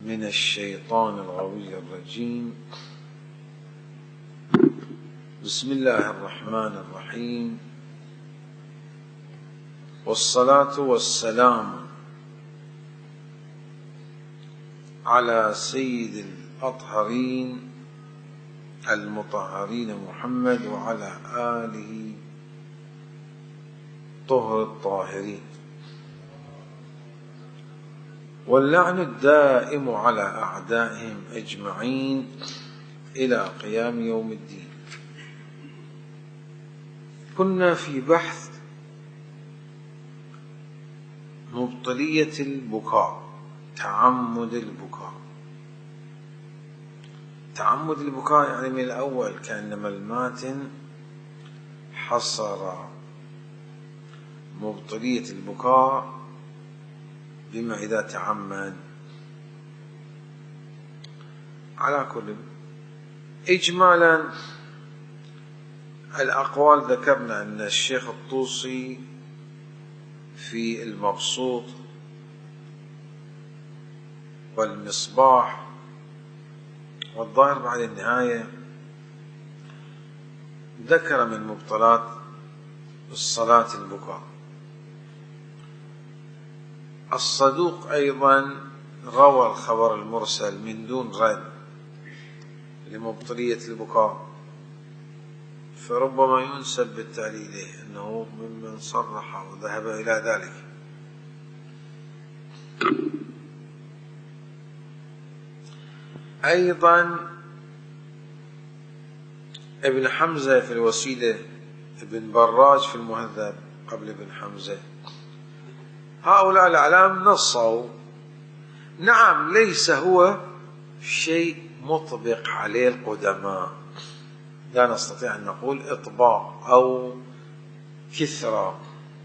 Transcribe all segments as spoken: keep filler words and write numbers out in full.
من الشيطان الغوي الرجيم. بسم الله الرحمن الرحيم، والصلاة والسلام على سيد الأطهرين المطهرين محمد وعلى آله طهر الطاهرين، واللعن الدائم على أعدائهم أجمعين إلى قيام يوم الدين. كنا في بحث مبطلية البكاء، تعمد البكاء. تعمد البكاء يعني من الأول كأنما الماتن حصر مبطلية البكاء بما إذا تعمد. على كل إجمالا الأقوال ذكرنا أن الشيخ الطوسي في المبسوط والمصباح والظاهر بعد النهاية ذكر من مبطلات الصلاة البكاء. الصدوق أيضا روى الخبر المرسل من دون رد لمبطلية البكاء، فربما ينسب بالتالي إليه أنه ممن صرح وذهب إلى ذلك. أيضا ابن حمزة في الوسيلة، ابن براج في المهذب قبل ابن حمزة، هؤلاء الأعلام نصوا. نعم، ليس هو شيء مطبق عليه القدماء، لا نستطيع أن نقول إطباق أو كثرة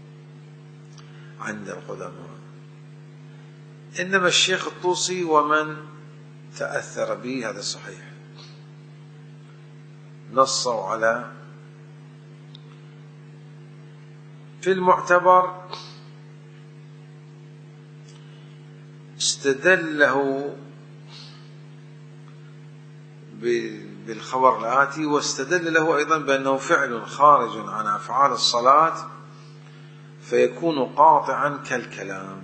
عند القدماء، إنما الشيخ الطوسي ومن تأثر به هذا صحيح، نصوا على في المعتبر. استدله بالخبر الآتي، واستدل له أيضا بأنه فعل خارج عن أفعال الصلاة فيكون قاطعا كالكلام.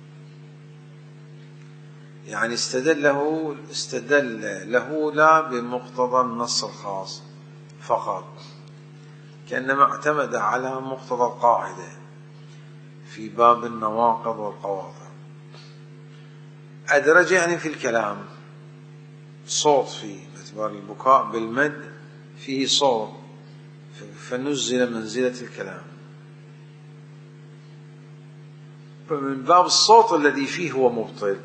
يعني استدله استدل له لا بمقتضى النص الخاص فقط، كأنما اعتمد على مقتضى القاعدة في باب النواقض والقواطع. أدرج يعني في الكلام صوت، فيه باعتبار البكاء بالمد فيه صوت، فنزل منزلة الكلام، فمن باب الصوت الذي فيه هو مبطل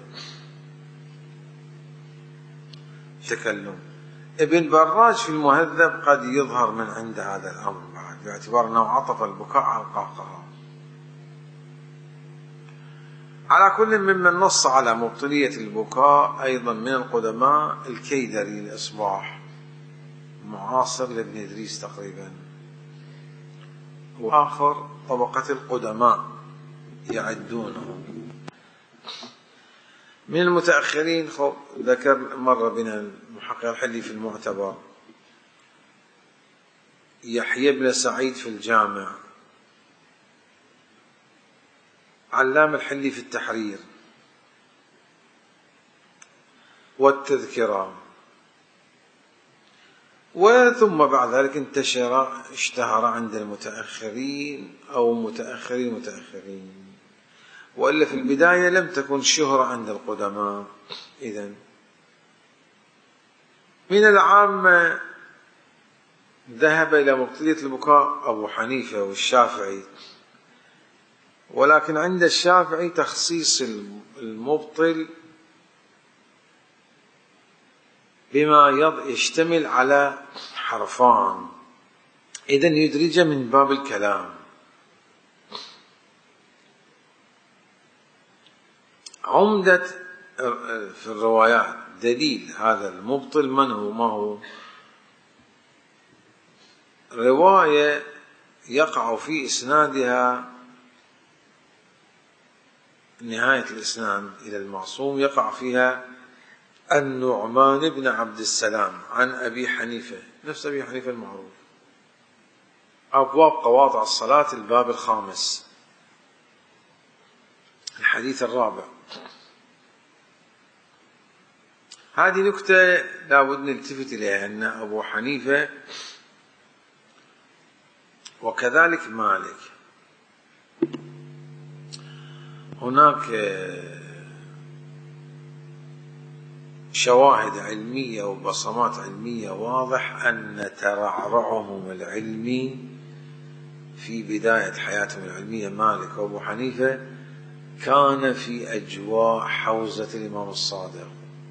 تكلم. ابن براج في المهذب قد يظهر من عند هذا الأمر بعد، باعتبار أنه عطف البكاء على القهقه. على كل ممن نص على مبطلية البكاء أيضا من القدماء الكيدري الإصباح، معاصر لابن إدريس تقريبا، وآخر طبقة القدماء يعدونه. من المتأخرين ذكر مر بنا المحقق الحلي في المعتبر، يحيى بن سعيد في الجامع، علام الحلي في التحرير والتذكرة، وثم بعد ذلك انتشر اشتهر عند المتأخرين أو متأخرين المتأخرين، وإلا في البداية لم تكن شهرة عند القدماء. إذن من العامة ذهب إلى مبطلية البكاء أبو حنيفة والشافعي، ولكن عند الشافعي تخصيص المبطل بما يشتمل على حرفان، إذن يدرج من باب الكلام. عمدة في الروايات دليل هذا المبطل من هو؟ ما هو؟ رواية يقع في إسنادها نهاية الإسناد إلى المعصوم يقع فيها النعمان بن عبد السلام عن أبي حنيفة، نفس أبي حنيفة المعروف. أبواب قواطع الصلاة، الباب الخامس، الحديث الرابع. هذه نكتة لابد نلتفت إليها، أن أبو حنيفة وكذلك مالك هناك شواهد علمية وبصمات علمية واضح أن ترعرعهم العلمي في بداية حياتهم العلمية مالك وأبو حنيفة كان في أجواء حوزة الإمام الصادق،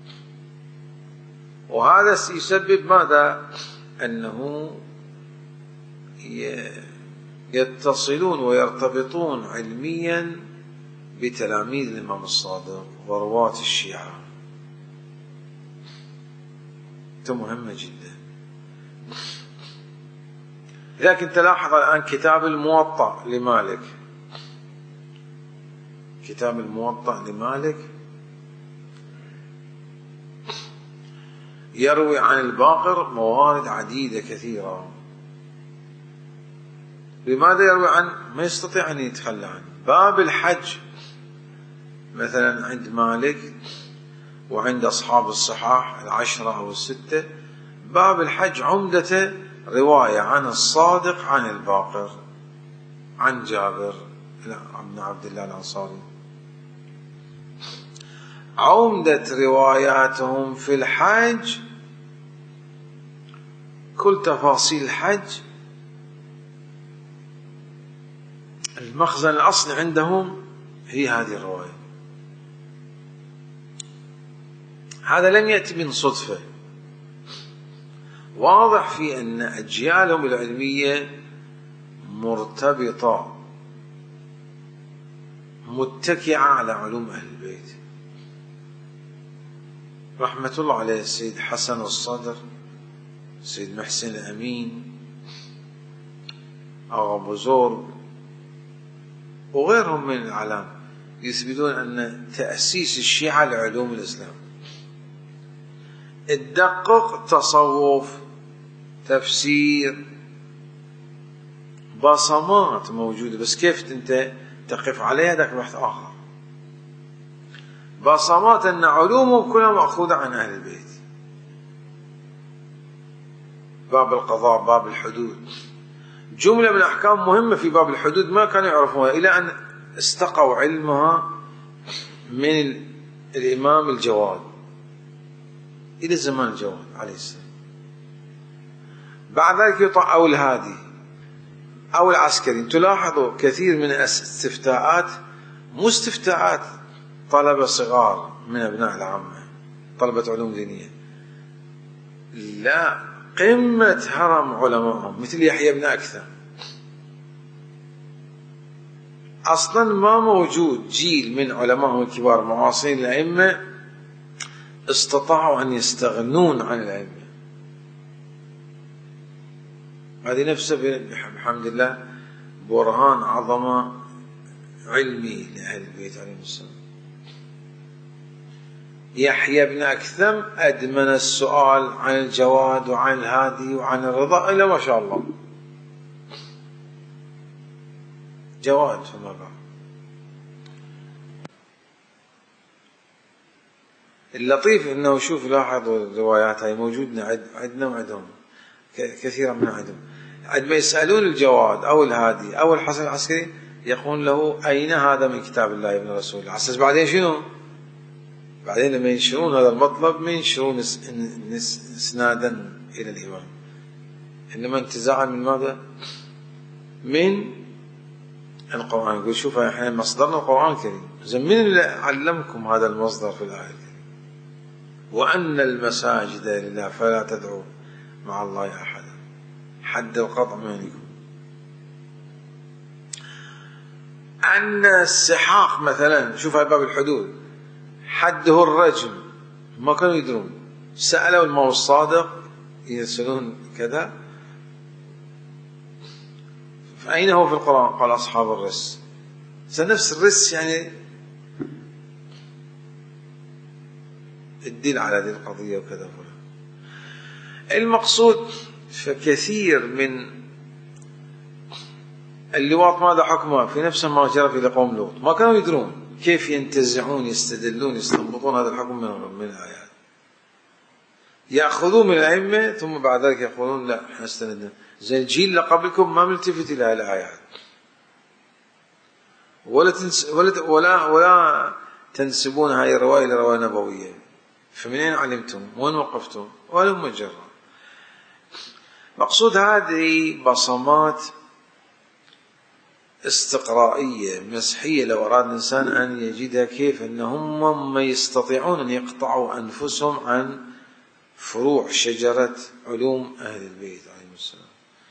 وهذا يسبب ماذا؟ أنه يتصلون ويرتبطون علميا بتلاميذ الإمام الصادق ورواة الشيعة. مهمة جدا. لكن تلاحظ الآن كتاب الموطأ لمالك، كتاب الموطأ لمالك يروي عن الباقر موارد عديدة كثيرة. لماذا يروي عنه؟ ما يستطيع أن يتخلى عنه. باب الحج مثلا عند مالك وعند أصحاب الصحاح العشرة أو الستة، باب الحج عمدة رواية عن الصادق عن الباقر عن جابر بن عبد الله الأنصاري. عمدة رواياتهم في الحج كل تفاصيل الحج، المخزن الأصلي عندهم هي هذه الرواية. هذا لم يأتي من صدفة، واضح في أن أجيالهم العلمية مرتبطة متكئة على علوم أهل البيت. رحمة الله عليه السيد حسن الصدر، السيد محسن الأمين، أبو زور وغيرهم من الأعلام يثبتون أن تأسيس الشيعة لعلوم الإسلام. الدقق تصوف، تفسير، بصمات موجودة، بس كيف أنت تقف عليها ذاك بحث آخر. بصمات أن علومهم كلها مأخوذة عن أهل البيت. باب القضاء، باب الحدود، جملة من أحكام مهمة في باب الحدود ما كانوا يعرفونها إلى أن استقوا علمها من الإمام الجواد إلى زمان الجواد عليه السلام. بعد ذلك يطع أو الهادي أو العسكري. تلاحظوا كثير من الاستفتاءات مو استفتاءات طلبة صغار من أبناء العامة، طلبة علوم دينية، لا، قمة هرم علمائهم مثل يحيى بن أكثر. أصلا ما موجود جيل من علمائهم الكبار معاصرين الأئمة استطاعوا أن يستغنون عن العلم. هذه نفسها بحمد الله برهان عظمة علمي لأهل البيت عليهم السلام. يحيى بن أكثم أدمن السؤال عن الجواد وعن الهادي وعن الرضا إلا ما شاء الله جواد. فما بعد اللطيف انه شوف لاحظوا الروايات هاي موجودة عندنا وعندهم كثيرا من عندهم. عندما يسألون الجواد او الهادي او الحسن العسكري يقول له اين هذا من كتاب الله ابن رسول الله. عساس بعدين شنو؟ بعدين لما ينشرون هذا المطلب ما ينشرون اسنادا الى الامام، انما انتزاعا من ماذا؟ من القرآن. يقول شوف احنا مصدرنا القرآن الكريم، زين من اللي علمكم هذا المصدر في الآية الكريمة؟ وأن المساجد لله فلا تدعوا مع الله أحدا، حد القطع منكم. أن السحاق مثلا، شوف هاي باب الحدود، حده الرجم، ما كانوا يدرون. سألوا الإمام الصادق يرسلون كذا، فأين هو في القرآن؟ قال أصحاب الرس. نفس الرس يعني تدل على هذه القضية وكذا فلان. المقصود فكثير من اللواط ماذا حكمه في نفس ما جرى في قوم لوط، ما كانوا يدرون كيف ينتزعون يستدلون يستنبطون هذا الحكم من من الآيات، يأخذون من الأئمة ثم بعد ذلك يقولون لا احنا استندنا، زي الجيل اللي قبلكم ما ملتفت إلى الآيات ولا تنس ولا ولا ولا تنسبون هذه الرواية إلى رواية نبوية، فمن أين علمتم؟ وين وقفتم؟ ولا مجرد. مقصود هذه بصمات استقرائية مسحية لو أراد الإنسان أن يجدها، كيف أنهم ما يستطيعون أن يقطعوا أنفسهم عن فروع شجرة علوم أهل البيت عليهم السلام.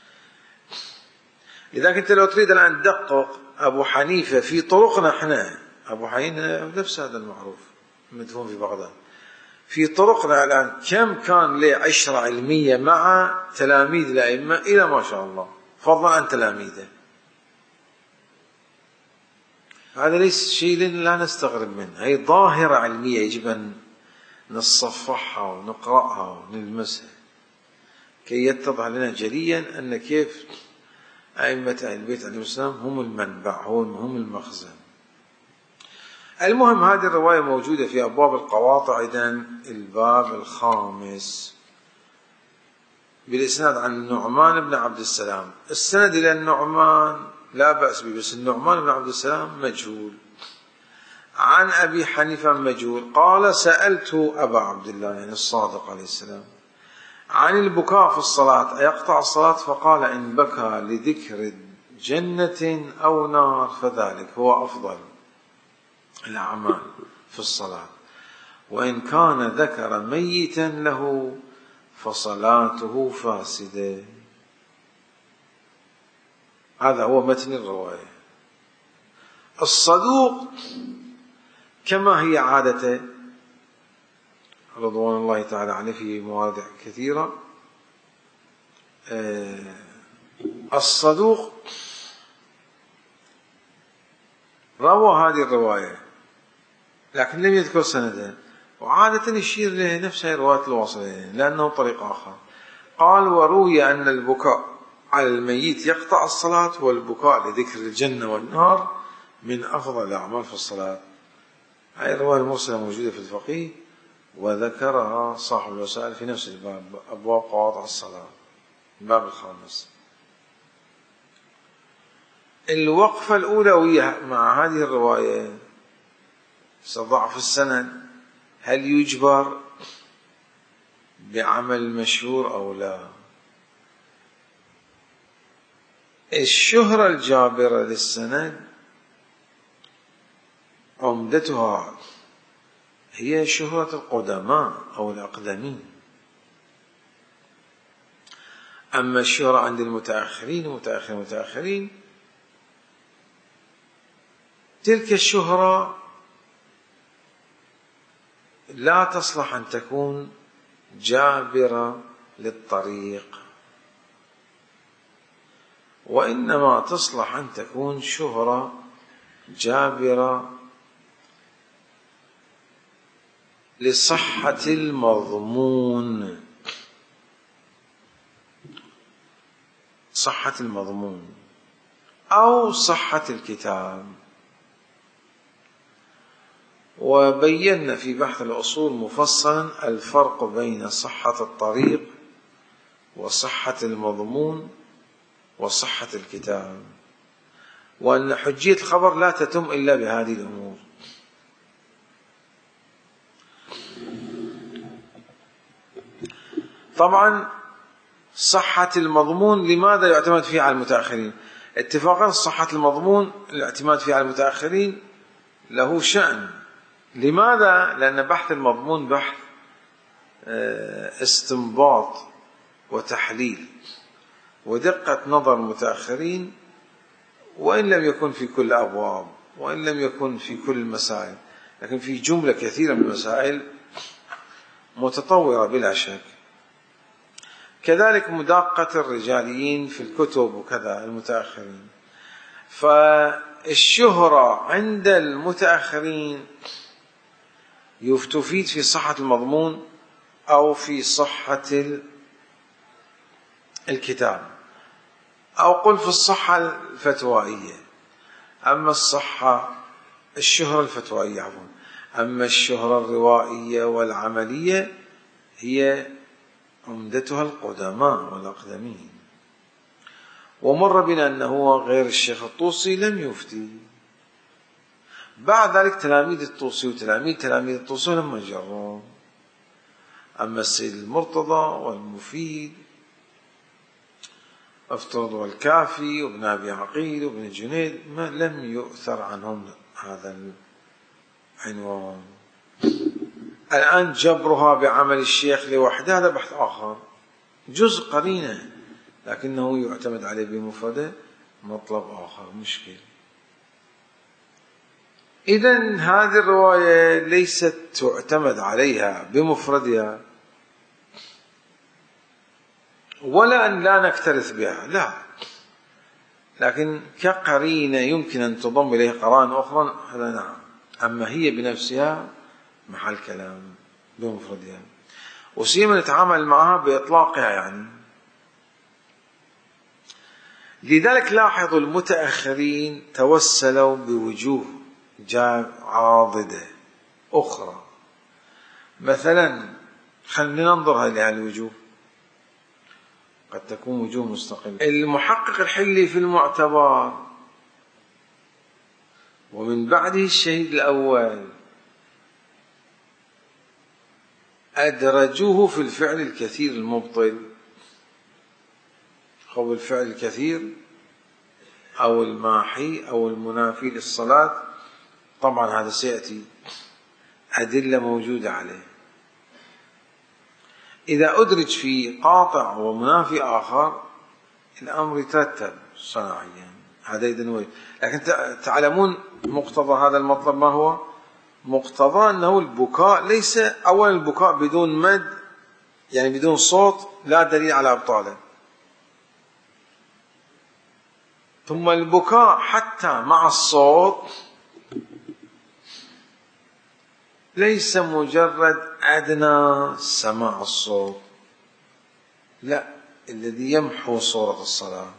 لذلك أنت لو تريد الآن تدقق أبو حنيفة في طرقنا احنا، أبو حنيفة نفس هذا المعروف مدفون في بغداد، في طرقنا الآن كم كان له عشرة علمية مع تلاميذ الأئمة إلى ما شاء الله فضلا عن تلاميذه. هذا ليس شيء لا نستغرب منه، هي ظاهرة علمية يجب أن نصفحها ونقرأها ونلمسها كي يتضح لنا جليا أن كيف أئمة أهل البيت عليهم السلام هم المنبع هم المخزن. المهم هذه الرواية موجودة في أبواب القواطع، إذن الباب الخامس بالإسناد عن النعمان بن عبد السلام. السند إلى النعمان لا بأس به، بس النعمان بن عبد السلام مجهول. عن أبي حنيفة مجهول. قال سألت أبا عبد الله يعني الصادق عليه السلام عن البكاء في الصلاة أيقطع الصلاة؟ فقال إن بكى لذكر جنة أو نار فذلك هو أفضل الأعمال في الصلاة، وإن كان ذكر ميتا له فصلاته فاسدة. هذا هو متن الرواية. الصدوق كما هي عادته رضوان الله تعالى عليه في مواضع كثيرة، الصدوق روى هذه الرواية لكن لم يذكر سندها، وعادة يشير لنفس هذه الرواية الواصلة لأنه طريق آخر. قال وروي أن البكاء على الميت يقطع الصلاة، والبكاء لذكر الجنة والنار من أفضل الأعمال في الصلاة. هذه الرواية المرسلة موجودة في الفقيه وذكرها صاحب الوسائل في نفس الباب، أبواب قواطع الصلاة الباب الخامس. الوقفة الأولى وهي مع هذه الرواية ضعف السند، هل يجبر بعمل مشهور أو لا؟ الشهرة الجابرة للسند عمدتها هي شهرة القدماء أو الأقدمين، أما الشهرة عند المتأخرين ومتأخرين المتأخرين تلك الشهرة لا تصلح أن تكون جابرة للطريق، وإنما تصلح أن تكون شهرة جابرة لصحة المضمون، صحة المضمون أو صحة الكتاب. وبينا في بحث الأصول مفصلا الفرق بين صحة الطريق وصحة المضمون وصحة الكتاب، وأن حجية الخبر لا تتم إلا بهذه الأمور. طبعا صحة المضمون لماذا يعتمد فيه على المتأخرين؟ اتفاقا صحة المضمون الاعتماد فيه على المتأخرين له شأن. لماذا؟ لأن بحث المضمون بحث استنباط وتحليل ودقة نظر المتأخرين، وإن لم يكن في كل الأبواب وإن لم يكن في كل المسائل، لكن في جملة كثيرة من المسائل متطورة بلا شك. كذلك مداقة الرجاليين في الكتب وكذا المتأخرين. فالشهرة عند المتأخرين تفيد في صحة المضمون أو في صحة الكتاب، أو قل في الصحة الفتوائية. أما الصحة الشهرة الفتوائية عفوا أما الشهرة الروائية والعملية هي عمدتها القدماء والأقدمين. ومر بنا أنه غير الشيخ الطوسي لم يفتي. بعد ذلك تلاميذ الطوسي وتلاميذ تلاميذ الطوسي لما جروا. أما السيد المرتضى والمفيد أفترض والكافي وابن أبي عقيل وابن جنيد ما لم يؤثر عنهم هذا العنوان. الآن جبرها بعمل الشيخ لوحده هذا بحث آخر، جزء قرينة، لكنه يعتمد عليه بمفرده مطلب آخر مشكل. إذن هذه الرواية ليست تعتمد عليها بمفردها، ولا أن لا نكترث بها، لا، لكن كقرينة يمكن أن تضم إليه قرائن أخرى هذا نعم. أما هي بنفسها محل كلام بمفردها، وسيما نتعامل معها بإطلاقها يعني. لذلك لاحظوا المتأخرين توسلوا بوجوه عاضدة أخرى. مثلا خلينا ننظر إلى الوجوه، قد تكون وجوه مستقلة. المحقق الحلي في المعتبر ومن بعده الشهيد الأول أدرجوه في الفعل الكثير المبطل، أو الفعل الكثير أو الماحي أو المنافي للصلاة. طبعا هذا سيأتي أدلة موجودة عليه. إذا أدرج في قاطع ومنافي آخر الأمر يترتب صناعيا، هذا يدنوي. لكن تعلمون مقتضى هذا المطلب ما هو؟ مقتضى أنه البكاء ليس أولا البكاء بدون مد يعني بدون صوت لا دليل على أبطاله، ثم البكاء حتى مع الصوت ليس مجرد أدنى سماع الصوت، لا، الذي يمحو صورة الصلاة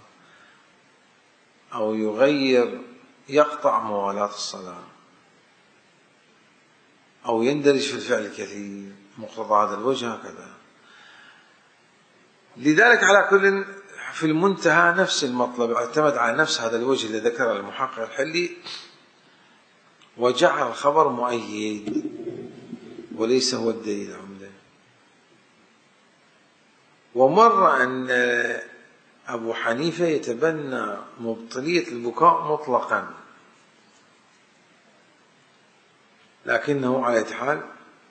أو يغير يقطع موالاة الصلاة أو يندرج في الفعل الكثير، مقتضى هذا الوجه هكذا. لذلك على كل في المنتهى نفس المطلب اعتمد على نفس هذا الوجه الذي ذكره المحقق الحلي، وجعل الخبر مؤيد وليس هو الدليل العمدة. ومر أن أبو حنيفة يتبنى مبطلية البكاء مطلقا، لكنه على أي حال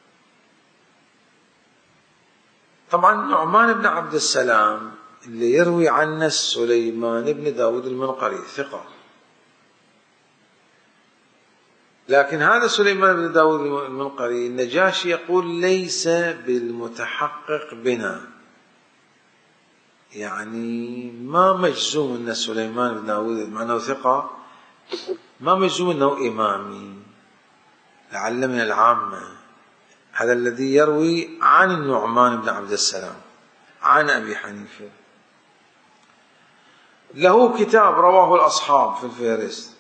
طبعا نعمان بن عبد السلام اللي يروي عنه سليمان بن داود المنقري ثقة، لكن هذا سليمان بن داود المنقري النجاشي يقول ليس بالمتحقق بنا، يعني ما مجزوم أن سليمان بن داود مع أنه ثقة ما مجزوم أنه إمامي، لعل من العامة. هذا الذي يروي عن النعمان بن عبد السلام عن أبي حنيفة، له كتاب رواه الأصحاب في الفهرست،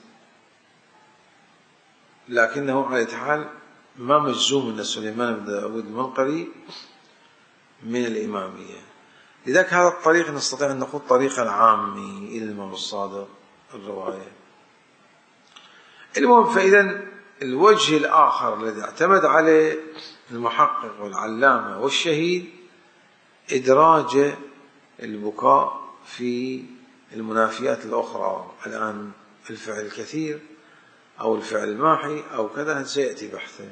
لكنه على أي حال ما مجزوم أن سليمان بن داود المنقري من الإمامية. لذلك هذا الطريق نستطيع أن نقول طريقا عامي إلى الإمام الصادق الرواية. المهم، فإذا الوجه الآخر الذي اعتمد عليه المحقق والعلامة والشهيد إدراج البكاء في المنافيات الأخرى، الآن الفعل الكثير أو الفعل الماحي أو كذا سيأتي بحثه.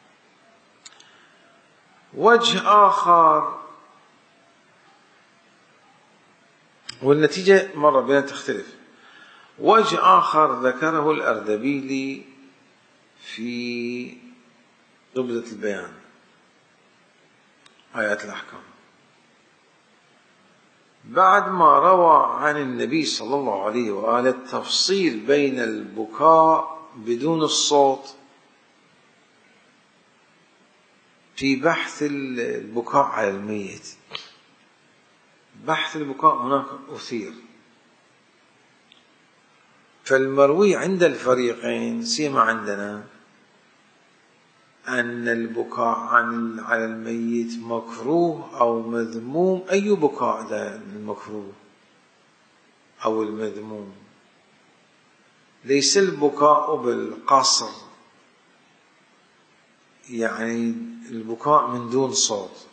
وجه آخر، والنتيجة مرة بين تختلف، وجه آخر ذكره الأردبيلي في زبدة البيان آيات الأحكام بعد ما روى عن النبي صلى الله عليه وآله التفصيل بين البكاء بدون الصوت في بحث البكاء على الميت. بحث البكاء هناك أثير، فالمروي عند الفريقين سيما عندنا أن البكاء عن على الميت مكروه أو مذموم. أي بكاء ده المكروه أو المذموم؟ ليس البكاء بالقصر، يعني البكاء من دون صوت.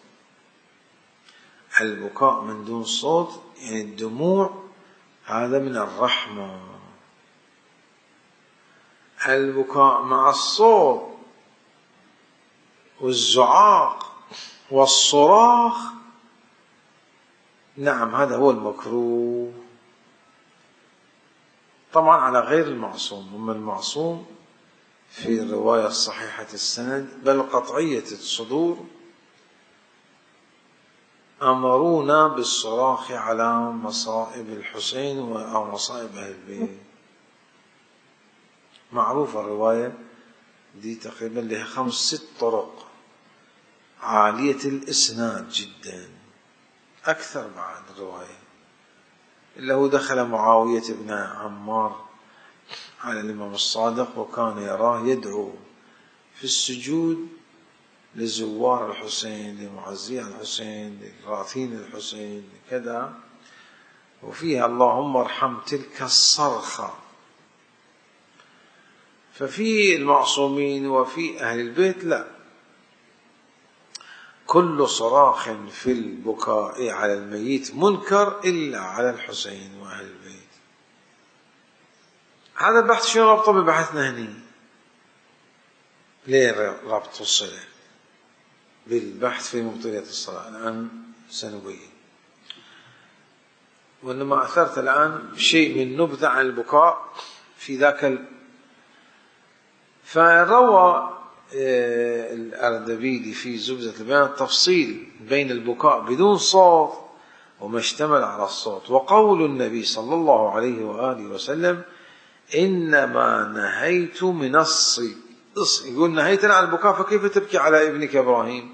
البكاء من دون صوت يعني الدموع، هذا من الرحمة. البكاء مع الصوت والزعاق والصراخ، نعم هذا هو المكروه، طبعا على غير المعصوم. أما المعصوم في الرواية الصحيحة السند بل قطعية الصدور أمرونا بالصراخ على مصائب الحسين أو مصائب أهل البيت. معروفة الرواية دي، تقريبا لها خمس ست طرق عالية الإسناد جدا، أكثر بعد الرواية. إلا هو دخل معاوية بن عمار على الإمام الصادق وكان يراه يدعو في السجود لزوار الحسين، لمعزي الحسين، لراثين الحسين كذا، وفيها اللهم ارحم تلك الصرخة. ففي المعصومين وفي أهل البيت لا، كل صراخ في البكاء على الميت منكر إلا على الحسين وأهل البيت. هذا بحث شنو ربطه ببحثنا هني؟ ليه ربط الصلة بالبحث في مبطلات الصلاة؟ الآن سنبين. وإنما أثرت الآن شيء من نبذة عن البكاء في ذاك ال... فروى الأردبيلي في زبدة البيان التفصيل بين البكاء بدون صوت وما اشتمل على الصوت، وقول النبي صلى الله عليه وآله وسلم إنما نهيت من الصي. يقول نهيتنا عن البكاء، فكيف تبكي على ابنك إبراهيم؟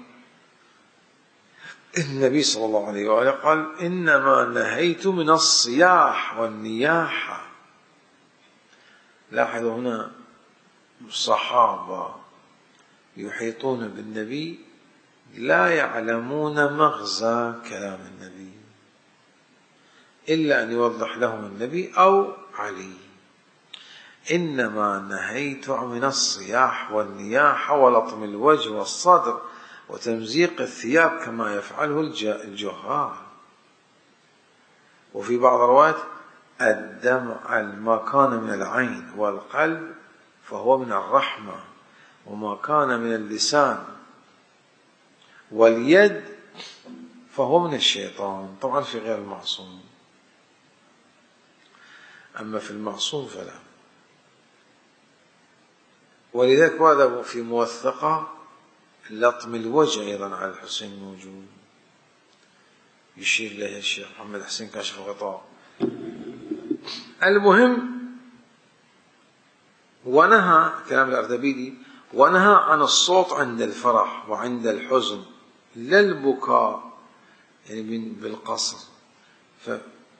النبي صلى الله عليه وآله قال إنما نهيت من الصياح والنياحة. لاحظوا هنا الصحابة يحيطون بالنبي لا يعلمون مغزى كلام النبي إلا أن يوضح لهم النبي أو علي. إنما نهيت من الصياح والنياحة ولطم الوجه والصدر وتمزيق الثياب كما يفعله الجهال. وفي بعض الروايات الدمع ما كان من العين والقلب فهو من الرحمة، وما كان من اللسان واليد فهو من الشيطان. طبعا في غير المعصوم، أما في المعصوم فلا. ولذلك ورد في موثقة لطم الوجه أيضا على الحسين موجود، يشير إليه الشيخ محمد حسين كاشف الغطاء. المهم، ونهى كلام الأردبيلي ونهى عن الصوت عند الفرح وعند الحزن، لا البكاء يعني بالقصر. ف...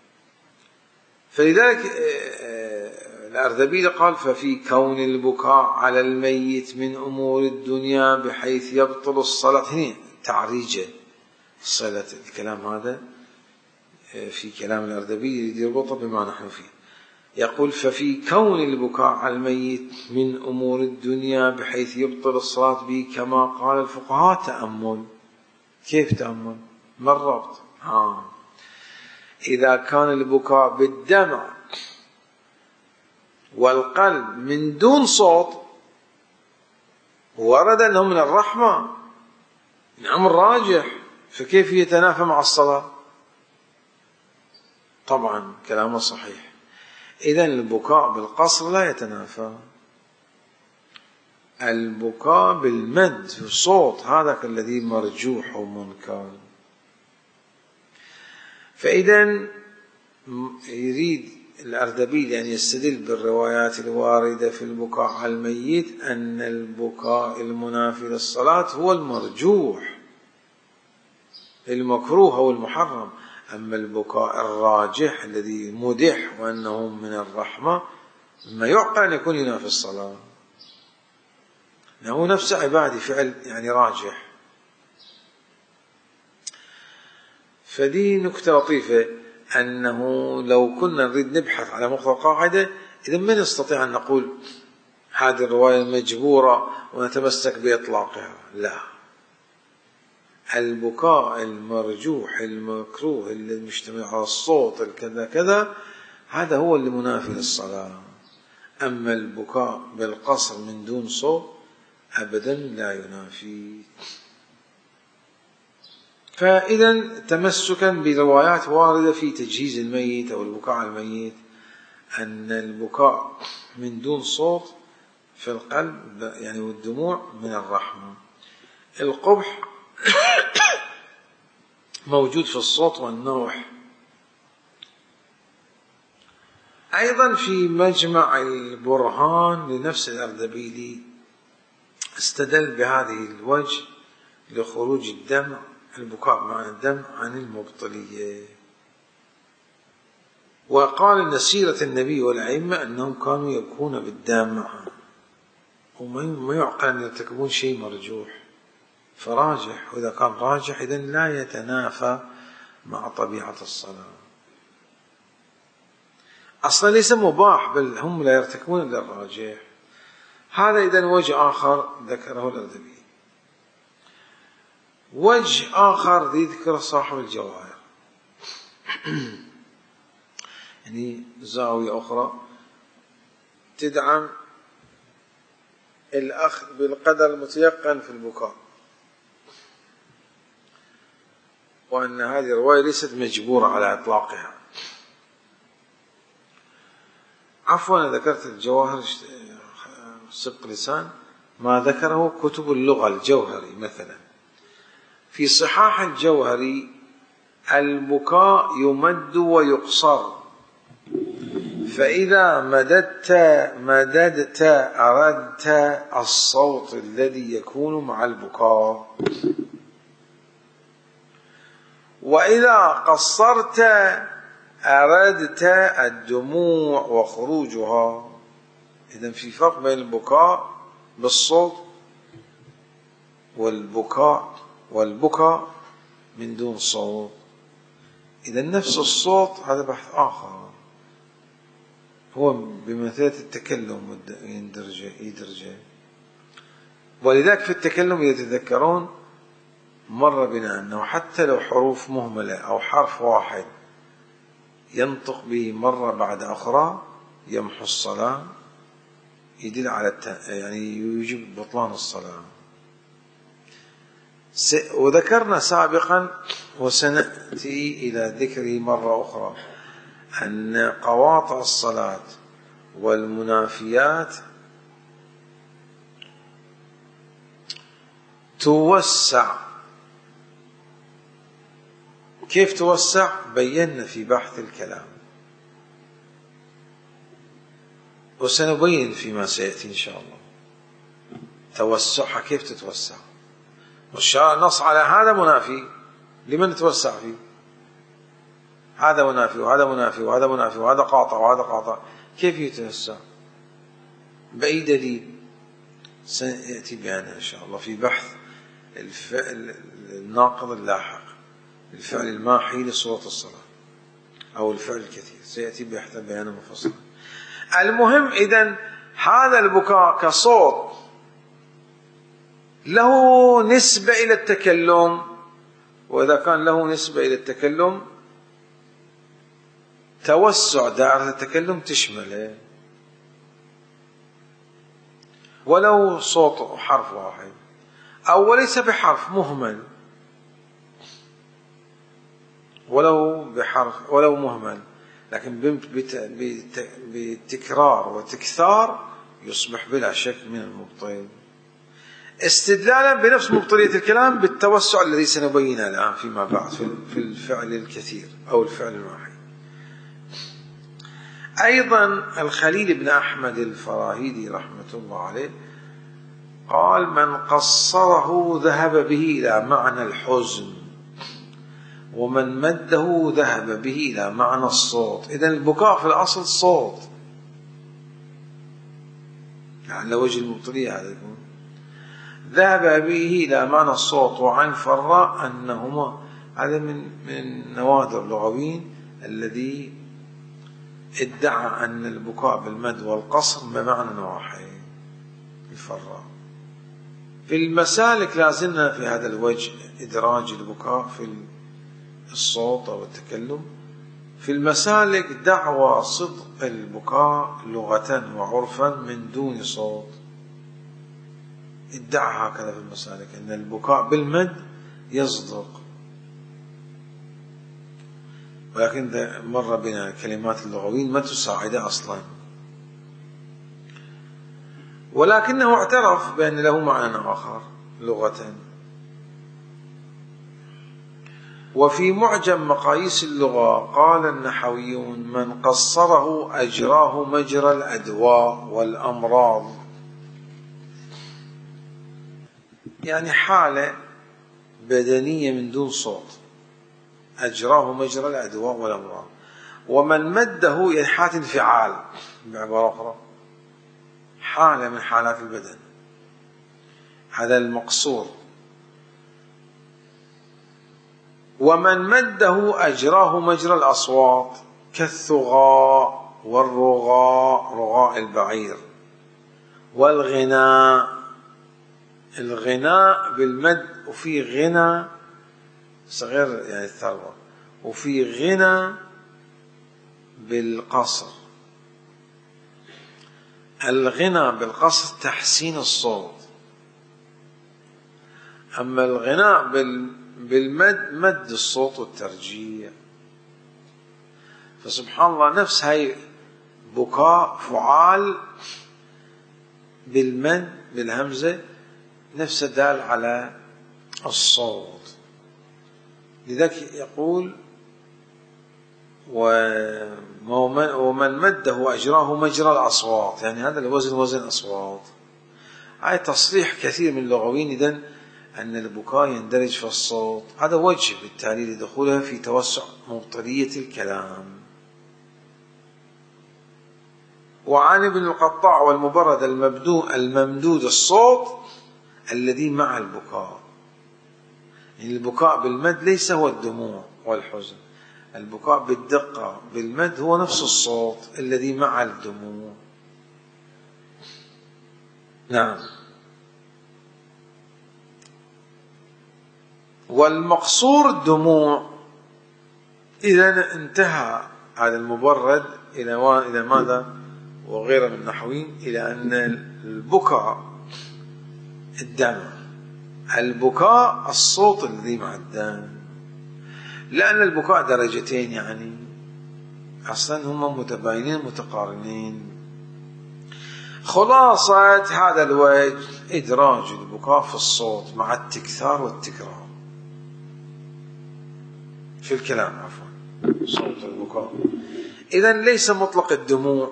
فلذلك الأردبيلي قال ففي كون البكاء على الميت من أمور الدنيا بحيث يبطل الصلاة. هنا تعريجة صلة الكلام هذا في كلام الأردبيلي يربطه بما نحن فيه. يقول ففي كون البكاء على الميت من أمور الدنيا بحيث يبطل الصلاة به كما قال الفقهاء تأمل. كيف تأمل؟ ما الربط؟ ها. إذا كان البكاء بالدمع والقلب من دون صوت ورد أنه من الرحمة، نعم الراجح، فكيف يتنافى مع الصلاة؟ طبعا كلامه صحيح. إذن البكاء بالقصر لا يتنافى. البكاء بالمد في الصوت هذا الذي مرجوح ومنكر. فإذن يريد الأردبيلي يعني يستدل بالروايات الواردة في البكاء على الميت أن البكاء المنافي للصلاة هو المرجوح، المكروه أو المحرم. أما البكاء الراجح الذي مدح وأنه من الرحمة ما يعقل أن يكون ينافي الصلاة، هو نفس عبادي فعل يعني راجح. فدي نكتة لطيفة، أنه لو كنا نريد نبحث على مقتضى القاعدة إذا ما نستطيع أن نقول هذه الرواية مجبورة ونتمسك بإطلاقها، لا، البكاء المرجوح المكروه المجتمع على الصوت الكذا كذا هذا هو اللي منافي للصلاة. أما البكاء بالقصر من دون صوت أبدا لا ينافي. فإذا تمسكا بروايات واردة في تجهيز الميت أو البكاء على الميت أن البكاء من دون صوت في القلب يعني والدموع من الرحمة. القبح موجود في الصوت والنوح. أيضا في مجمع البرهان لنفس الأردبيلي استدل بهذه الوجه لخروج الدمع، البكاء مع الدمع عن المبطلية، وقال أن سيرة النبي والأئمة أنهم كانوا يبكون بالدمع وما يعقل أن يرتكبون شيء مرجوح، فراجح، وإذا كان راجح إذن لا يتنافى مع طبيعة الصلاة. أصلا ليس مباح بل هم لا يرتكبون إلا الراجح. هذا إذن وجه آخر ذكره الأردبيلي. وجه آخر يذكر صاحب الجواهر يعني زاوية أخرى تدعم الأخذ بالقدر المتيقن في البكاء، وأن هذه الرواية ليست مجبورة على إطلاقها. عفوا أنا ذكرت الجواهر سبق لسان، ما ذكره كتب اللغة الجوهري مثلا في صحاح الجوهري البكاء يمد ويقصر، فإذا مددت مددت أردت الصوت الذي يكون مع البكاء، وإذا قصرت أردت الدموع وخروجها. إذن في فرق بين البكاء بالصوت والبكاء والبكاء من دون صوت. إذن نفس الصوت هذا بحث آخر، هو بمثابة التكلم يندرجه يدرجه. ولذلك في التكلم إذا تذكرون مر بنا أنه حتى لو حروف مهملة أو حرف واحد ينطق به مرة بعد أخرى يمحو الصلاة، يدل على الت... يعني يوجب بطلان الصلاة. س... وذكرنا سابقا وسنأتي إلى ذكره مرة أخرى أن قواطع الصلاة والمنافيات توسع. كيف توسع؟ بينا في بحث الكلام وسنبين فيما سيأتي إن شاء الله توسعها كيف تتوسع. والشارع نص على هذا منافي، لمن نتوسع فيه؟ هذا منافي وهذا منافي وهذا منافي وهذا قاطع وهذا قاطع، كيف يتوسع؟ بأي دليل؟ سيأتي بيانه إن شاء الله في بحث الفعل الناقض اللاحق، الفعل الماحي لصورة الصلاة أو الفعل الكثير، سيأتي بحث بيانه مفصل. المهم إذن هذا البكاء كصوت له نسبة إلى التكلم، وإذا كان له نسبة إلى التكلم توسع دائرة التكلم تشمله، ولو صوت حرف واحد أو وليس بحرف مهمل، ولو بحرف ولو مهمل، لكن بتكرار وتكثار يصبح بلا شك من المبطل، استدلالا بنفس مبطلية الكلام بالتوسع الذي سنبينه الآن فيما بعد في الفعل الكثير أو الفعل الواحد. أيضا الخليل بن أحمد الفراهيدي رحمة الله عليه قال: من قصره ذهب به إلى معنى الحزن، ومن مده ذهب به إلى معنى الصوت. إذن البكاء في الأصل صوت، على وجه المبطلية هذا يكون ذهب به إلى معنى الصوت. وعن فراء أنهما، هذا من من نوادر اللغويين الذي ادعى أن البكاء بالمد والقصر بمعنى واحد. الفراء في المسالك لازلنا في هذا الوجه، إدراج البكاء في الصوت أو التكلم. في المسالك دعوى صدق البكاء لغة وعرفا من دون صوت، ادعى هكذا في المسالك أن البكاء بالمد يصدق، ولكن مر بنا كلمات اللغويين ما تساعده أصلا، ولكنه اعترف بأن له معنى آخر لغة. وفي معجم مقاييس اللغة قال النحويون: من قصره أجراه مجرى الأدواء والأمراض، يعني حالة بدنية من دون صوت، أجراه مجرى الأدواء والأمراض. ومن مده يعني حالة انفعال، بعبارة أخرى حالة من حالات البدن، هذا المقصور. ومن مده أجراه مجرى الأصوات كالثغاء والرغاء، رغاء البعير، والغناء. الغناء بالمد، وفي غنى صغير يعني الثروة، وفي غنى بالقصر. الغنى بالقصر تحسين الصوت، أما الغناء بالمد مد الصوت والترجيع. فسبحان الله نفس هاي بكاء فعال بالمد بالهمزة نفس دال على الصوت. لذلك يقول: ومن مده أجراه مجرى الأصوات، يعني هذا الوزن وزن أصوات. هاي تصريح كثير من اللغويين إذن أن البكاء يندرج في الصوت. هذا وجه بالتالي لدخولها في توسع مبطلية الكلام. وعن ابن القطاع والمبرد الممدود الصوت الذي مع البكاء، يعني البكاء بالمد ليس هو الدموع والحزن، البكاء بالدقة بالمد هو نفس الصوت الذي مع الدموع. نعم. والمقصور الدموع. إذا انتهى هذا المبرد إلى إلى ماذا وغيره من النحويين إلى أن البكاء الدمع، البكاء الصوت الذي مع الدم، لأن البكاء درجتين، يعني أصلا هم متباينين متقارنين. خلاصة هذا الوجه إدراج البكاء في الصوت مع التكثار والتكرار في الكلام، عفوا صوت البكاء. إذن ليس مطلق الدموع،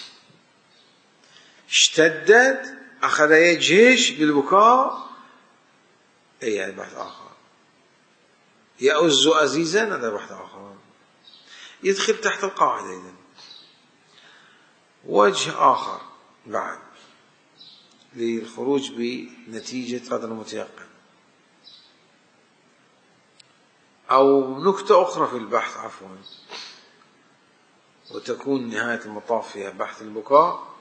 اشتدت أخذ يجهش بالبكاء، أي يعني بحث آخر. يأز أزيزا، هذا بحث آخر يدخل تحت القاعدة. إذن وجه آخر بعد للخروج بنتيجة قدر المتيقن، أو نكتة أخرى في البحث عفوا، وتكون نهاية المطاف فيها بحث البكاء.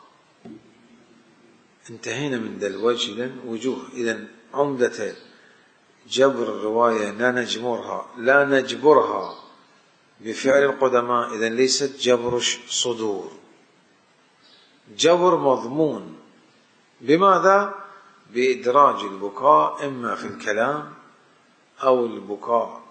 انتهينا من ذا الوجه. إذن وجوه، إذن عمدة جبر الرواية لا نجبرها لا نجبرها بفعل القدماء، إذن ليست جبر صدور، جبر مضمون. بماذا؟ بإدراج البكاء إما في الكلام أو البكاء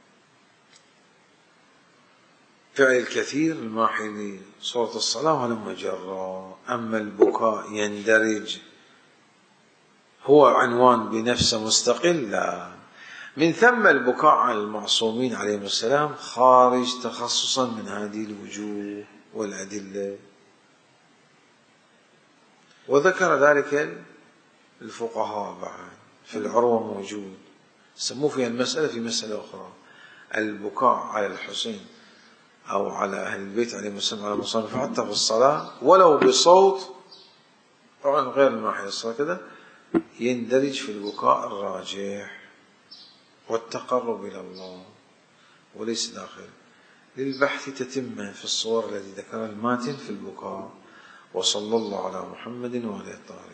فعل الكثير الماحي صورة الصلاة ولما جرى. أما البكاء يندرج هو عنوان بنفسه مستقل، من ثم البكاء على المعصومين عليهم السلام خارج تخصصا من هذه الوجوه. والأدلة. وذكر ذلك الفقهاء بعد في العروة موجود، سموه فيها المسألة في مسألة أخرى: البكاء على الحسين أو على أهل البيت عليهم السلام على المصنف حتى في الصلاة ولو بصوت، طبعا غير الماحية الصلاة كذا، يندرج في البكاء الراجح والتقرب إلى الله وليس داخل. للبحث تتمة في الصور التي ذكرها الماتن في البكاء. وصلى الله على محمد وعلى آله الطاهرين.